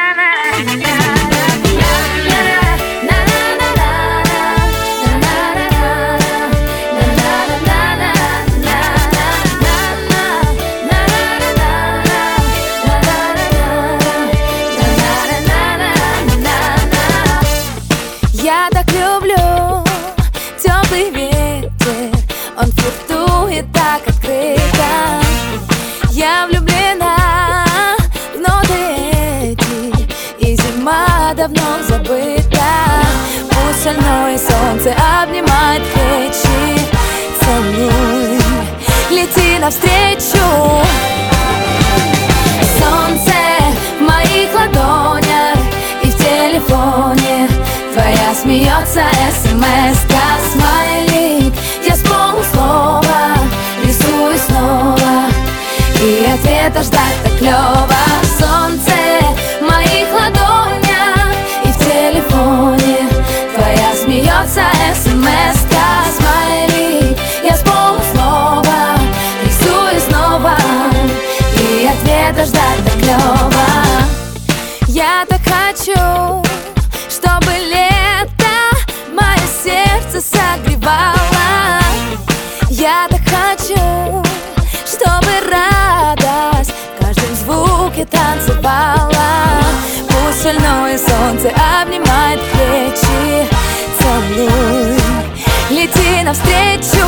Я так люблю теплый ветер, он флиртует так открыто. Я влюблена в ноты эти, и зима давно забыта. Пусть шальное солнце обнимает плечи, целуй, лети навстречу. Солнце в моих ладонях и в телефоне твоя смеется смс-ка, смайлик. Я с полуслова рисую снова, и ответа ждать так клёво. Солнце в моих ладонях и в телефоне твоя смеется смс-ка, смайлик. Я с полуслова рисую снова, и ответа ждать так клёво. Я так хочу, чтобы лето мое сердце согревало. Я так хочу, чтобы радость в каждом звуке танцевала. Пусть шальное солнце обнимает плечи, целуй, лети навстречу.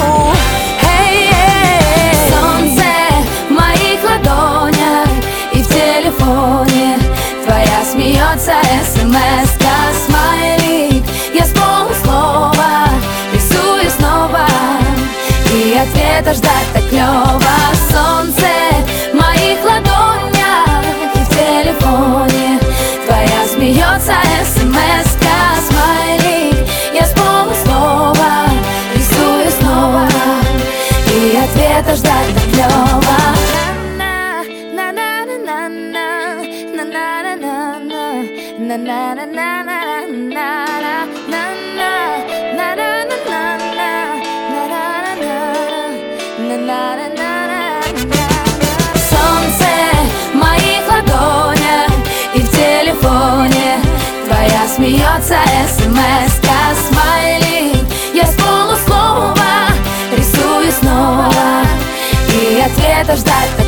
Солнце в моих ладонях и в телефоне твоя смеется смс-ка, смайлик. Я с полуслова рисую снова, и ответа ждать так клёво. Солнце в моих ладонях и в телефоне твоя смеется смс-ка, смайлик. Я с полуслова рисую снова, и ответа ждать так клёво. Солнце в моих ладонях и в телефоне твоя смеется смс-ка, смайлик. Я с полуслова рисую снова, и ответа ждать